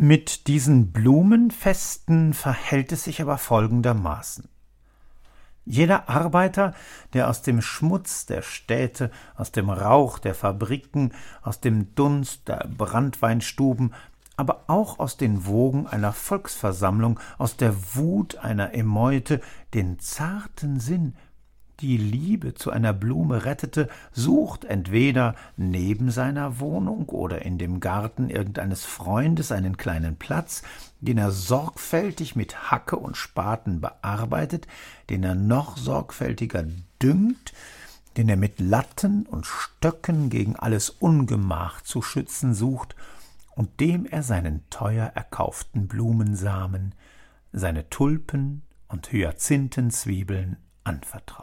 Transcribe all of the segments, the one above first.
Mit diesen Blumenfesten verhält es sich aber folgendermaßen. Jeder Arbeiter, der aus dem Schmutz der Städte, aus dem Rauch der Fabriken, aus dem Dunst der Branntweinstuben, aber auch aus den Wogen einer Volksversammlung, aus der Wut einer Erneute, den zarten Sinn, die Liebe zu einer Blume rettete, sucht entweder neben seiner Wohnung oder in dem Garten irgendeines Freundes einen kleinen Platz, den er sorgfältig mit Hacke und Spaten bearbeitet, den er noch sorgfältiger düngt, den er mit Latten und Stöcken gegen alles Ungemach zu schützen sucht und dem er seinen teuer erkauften Blumensamen, seine Tulpen und Hyazinthenzwiebeln anvertraut.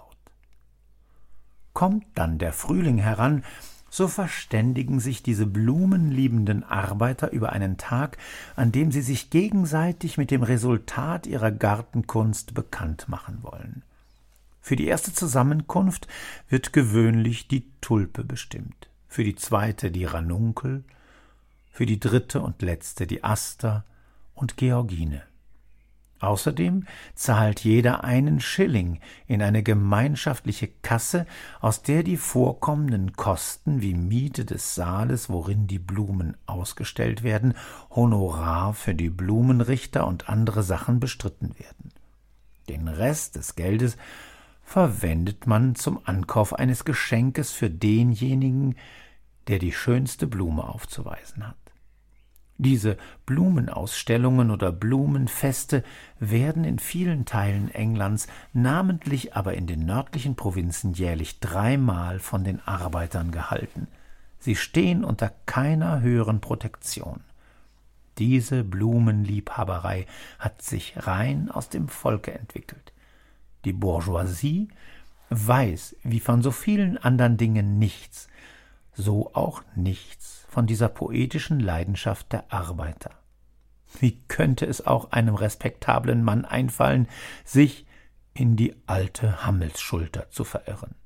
Kommt dann der Frühling heran, so verständigen sich diese blumenliebenden Arbeiter über einen Tag, an dem sie sich gegenseitig mit dem Resultat ihrer Gartenkunst bekannt machen wollen. Für die erste Zusammenkunft wird gewöhnlich die Tulpe bestimmt, für die zweite die Ranunkel, für die dritte und letzte die Aster und Georgine. Außerdem zahlt jeder einen Schilling in eine gemeinschaftliche Kasse, aus der die vorkommenden Kosten wie Miete des Saales, worin die Blumen ausgestellt werden, Honorar für die Blumenrichter und andere Sachen bestritten werden. Den Rest des Geldes verwendet man zum Ankauf eines Geschenkes für denjenigen, der die schönste Blume aufzuweisen hat. Diese Blumenausstellungen oder Blumenfeste werden in vielen Teilen Englands, namentlich aber in den nördlichen Provinzen, jährlich 3-mal von den Arbeitern gehalten. Sie stehen unter keiner höheren Protektion. Diese Blumenliebhaberei hat sich rein aus dem Volke entwickelt. Die Bourgeoisie weiß, wie von so vielen anderen Dingen nichts, so auch nichts von dieser poetischen Leidenschaft der Arbeiter. Wie könnte es auch einem respektablen Mann einfallen, sich in die alte Hammelsschulter zu verirren?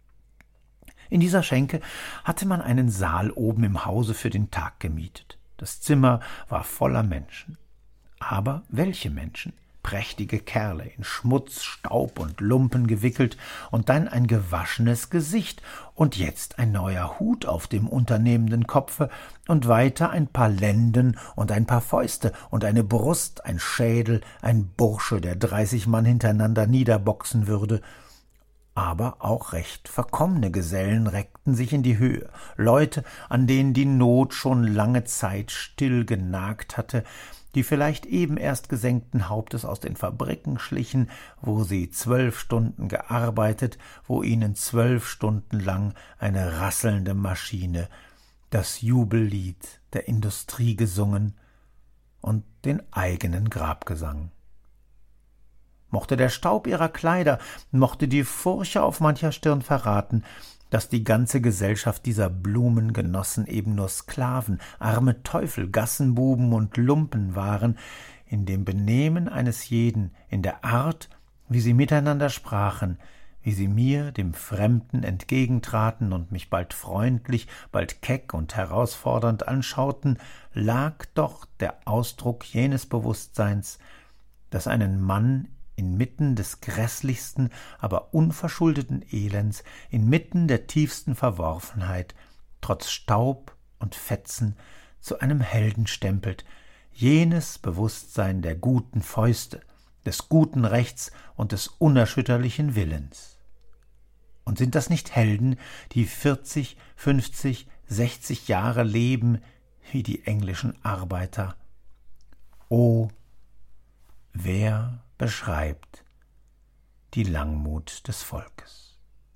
In dieser Schenke hatte man einen Saal oben im Hause für den Tag gemietet. Das Zimmer war voller Menschen. Aber welche Menschen? Prächtige Kerle, in Schmutz, Staub und Lumpen gewickelt, und dann ein gewaschenes Gesicht, und jetzt ein neuer Hut auf dem unternehmenden Kopfe, und weiter ein paar Lenden und ein paar Fäuste und eine Brust, ein Schädel, ein Bursche, der 30 Mann hintereinander niederboxen würde. Aber auch recht verkommene Gesellen reckten sich in die Höhe, Leute, an denen die Not schon lange Zeit still genagt hatte, die vielleicht eben erst gesenkten Hauptes aus den Fabriken schlichen, wo sie 12 Stunden gearbeitet, wo ihnen 12 Stunden lang eine rasselnde Maschine das Jubellied der Industrie gesungen und den eigenen Grabgesang. Mochte der Staub ihrer Kleider, mochte die Furche auf mancher Stirn verraten, dass die ganze Gesellschaft dieser Blumengenossen eben nur Sklaven, arme Teufel, Gassenbuben und Lumpen waren, in dem Benehmen eines jeden, in der Art, wie sie miteinander sprachen, wie sie mir, dem Fremden, entgegentraten und mich bald freundlich, bald keck und herausfordernd anschauten, lag doch der Ausdruck jenes Bewusstseins, das einen Mann inmitten des grässlichsten, aber unverschuldeten Elends, inmitten der tiefsten Verworfenheit, trotz Staub und Fetzen, zu einem Helden stempelt, jenes Bewusstsein der guten Fäuste, des guten Rechts und des unerschütterlichen Willens. Und sind das nicht Helden, die 40, 50, 60 Jahre leben wie die englischen Arbeiter? O, wer beschreibt die Langmut des Volkes.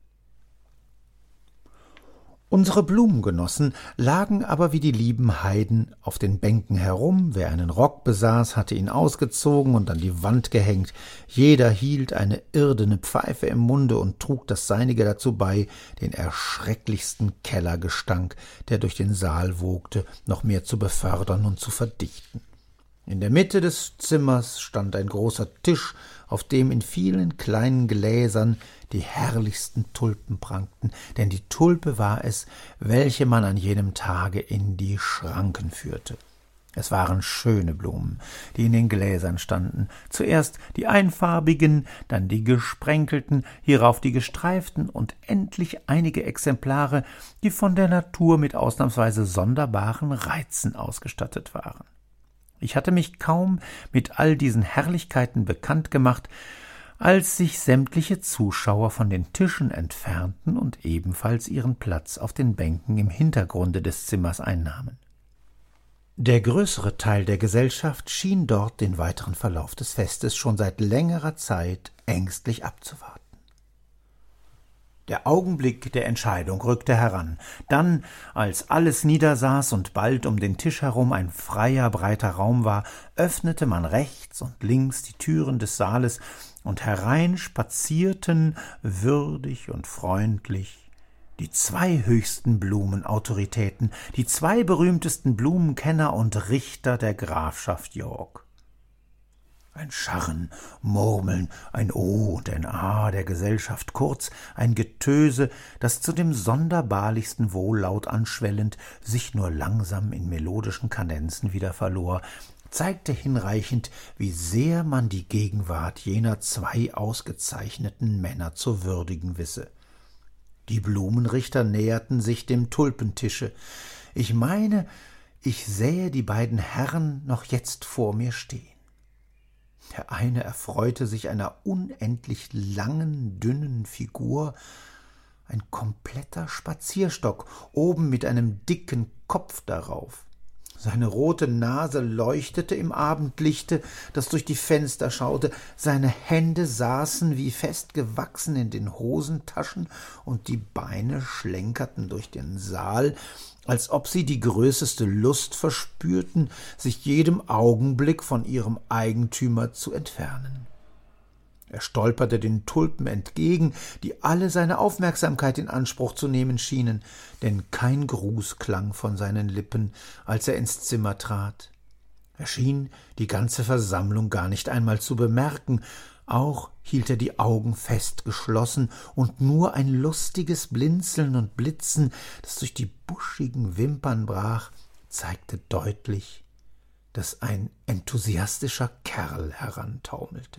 Unsere Blumengenossen lagen aber wie die lieben Heiden auf den Bänken herum, wer einen Rock besaß, hatte ihn ausgezogen und an die Wand gehängt, jeder hielt eine irdene Pfeife im Munde und trug das Seinige dazu bei, den erschrecklichsten Kellergestank, der durch den Saal wogte, noch mehr zu befördern und zu verdichten. In der Mitte des Zimmers stand ein großer Tisch, auf dem in vielen kleinen Gläsern die herrlichsten Tulpen prangten, denn die Tulpe war es, welche man an jenem Tage in die Schranken führte. Es waren schöne Blumen, die in den Gläsern standen. Zuerst die einfarbigen, dann die gesprenkelten, hierauf die gestreiften und endlich einige Exemplare, die von der Natur mit ausnahmsweise sonderbaren Reizen ausgestattet waren. Ich hatte mich kaum mit all diesen Herrlichkeiten bekannt gemacht, als sich sämtliche Zuschauer von den Tischen entfernten und ebenfalls ihren Platz auf den Bänken im Hintergrunde des Zimmers einnahmen. Der größere Teil der Gesellschaft schien dort den weiteren Verlauf des Festes schon seit längerer Zeit ängstlich abzuwarten. Der Augenblick der Entscheidung rückte heran. Dann, als alles niedersaß und bald um den Tisch herum ein freier, breiter Raum war, öffnete man rechts und links die Türen des Saales, und herein spazierten, würdig und freundlich, die 2 höchsten Blumenautoritäten, die 2 berühmtesten Blumenkenner und Richter der Grafschaft York. Ein Scharren, Murmeln, ein O und ein A der Gesellschaft, kurz ein Getöse, das zu dem sonderbarlichsten Wohllaut anschwellend sich nur langsam in melodischen Kadenzen wieder verlor, zeigte hinreichend, wie sehr man die Gegenwart jener 2 ausgezeichneten Männer zu würdigen wisse. Die Blumenrichter näherten sich dem Tulpentische. Ich meine, ich sähe die beiden Herren noch jetzt vor mir stehen. Der eine erfreute sich einer unendlich langen, dünnen Figur, ein kompletter Spazierstock, oben mit einem dicken Kopf darauf. Seine rote Nase leuchtete im Abendlichte, das durch die Fenster schaute, seine Hände saßen wie festgewachsen in den Hosentaschen, und die Beine schlenkerten durch den Saal, als ob sie die größte Lust verspürten, sich jedem Augenblick von ihrem Eigentümer zu entfernen. Er stolperte den Tulpen entgegen, die alle seine Aufmerksamkeit in Anspruch zu nehmen schienen, denn kein Gruß klang von seinen Lippen, als er ins Zimmer trat. Er schien die ganze Versammlung gar nicht einmal zu bemerken, auch hielt er die Augen fest geschlossen, und nur ein lustiges Blinzeln und Blitzen, das durch die buschigen Wimpern brach, zeigte deutlich, dass ein enthusiastischer Kerl herantaumelte.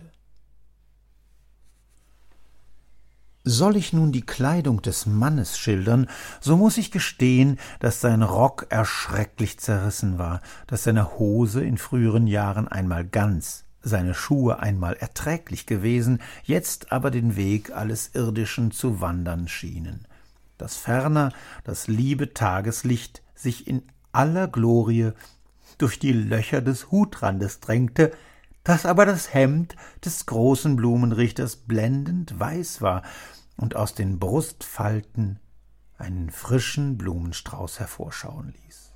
Soll ich nun die Kleidung des Mannes schildern, so muß ich gestehen, dass sein Rock erschrecklich zerrissen war, dass seine Hose in früheren Jahren einmal ganz, seine Schuhe einmal erträglich gewesen, jetzt aber den Weg alles Irdischen zu wandern schienen, dass ferner das liebe Tageslicht sich in aller Glorie durch die Löcher des Hutrandes drängte, dass aber das Hemd des großen Blumenrichters blendend weiß war und aus den Brustfalten einen frischen Blumenstrauß hervorschauen ließ.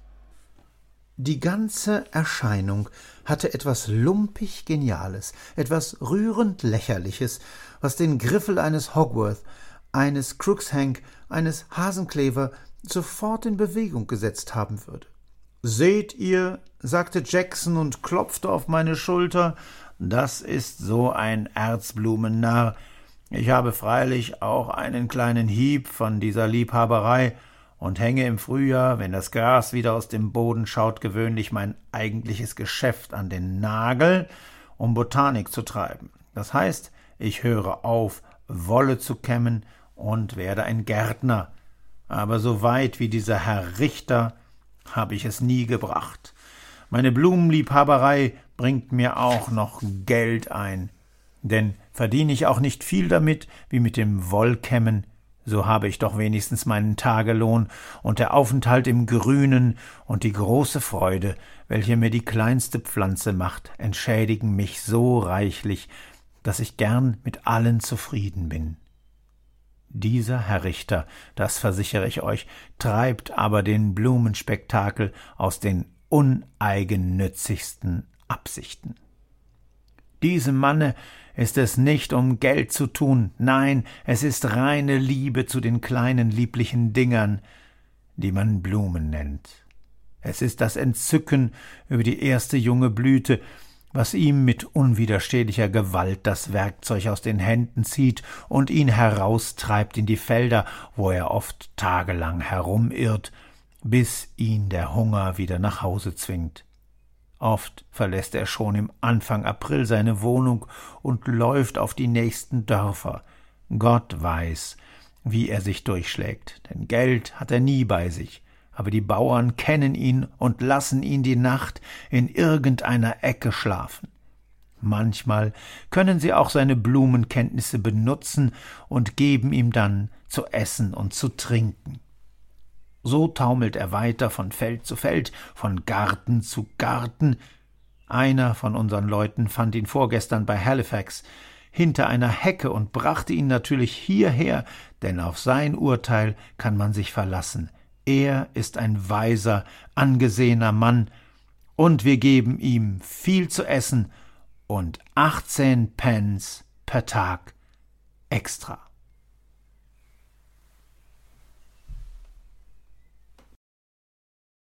Die ganze Erscheinung hatte etwas lumpig Geniales, etwas rührend Lächerliches, was den Griffel eines Hogworth, eines Cruikshank, eines Hasenclever sofort in Bewegung gesetzt haben würde. »Seht ihr«, sagte Jackson und klopfte auf meine Schulter, »das ist so ein Erzblumennarr. Ich habe freilich auch einen kleinen Hieb von dieser Liebhaberei und hänge im Frühjahr, wenn das Gras wieder aus dem Boden schaut, gewöhnlich mein eigentliches Geschäft an den Nagel, um Botanik zu treiben. Das heißt, ich höre auf, Wolle zu kämmen und werde ein Gärtner. Aber so weit wie dieser Herr Richter habe ich es nie gebracht. Meine Blumenliebhaberei bringt mir auch noch Geld ein, denn verdiene ich auch nicht viel damit, wie mit dem Wollkämmen, so habe ich doch wenigstens meinen Tagelohn, und der Aufenthalt im Grünen und die große Freude, welche mir die kleinste Pflanze macht, entschädigen mich so reichlich, dass ich gern mit allen zufrieden bin. Dieser Herr Richter, das versichere ich euch, treibt aber den Blumenspektakel aus den uneigennützigsten Absichten. Diesem Manne ist es nicht um Geld zu tun, nein, es ist reine Liebe zu den kleinen lieblichen Dingern, die man Blumen nennt. Es ist das Entzücken über die erste junge Blüte, was ihm mit unwiderstehlicher Gewalt das Werkzeug aus den Händen zieht und ihn heraustreibt in die Felder, wo er oft tagelang herumirrt, bis ihn der Hunger wieder nach Hause zwingt. Oft verlässt er schon im Anfang April seine Wohnung und läuft auf die nächsten Dörfer. Gott weiß, wie er sich durchschlägt, denn Geld hat er nie bei sich. Aber die Bauern kennen ihn und lassen ihn die Nacht in irgendeiner Ecke schlafen. Manchmal können sie auch seine Blumenkenntnisse benutzen und geben ihm dann zu essen und zu trinken. So taumelt er weiter von Feld zu Feld, von Garten zu Garten. Einer von unseren Leuten fand ihn vorgestern bei Halifax hinter einer Hecke und brachte ihn natürlich hierher, denn auf sein Urteil kann man sich verlassen. Er ist ein weiser, angesehener Mann, und wir geben ihm viel zu essen und 18 Pence per Tag extra.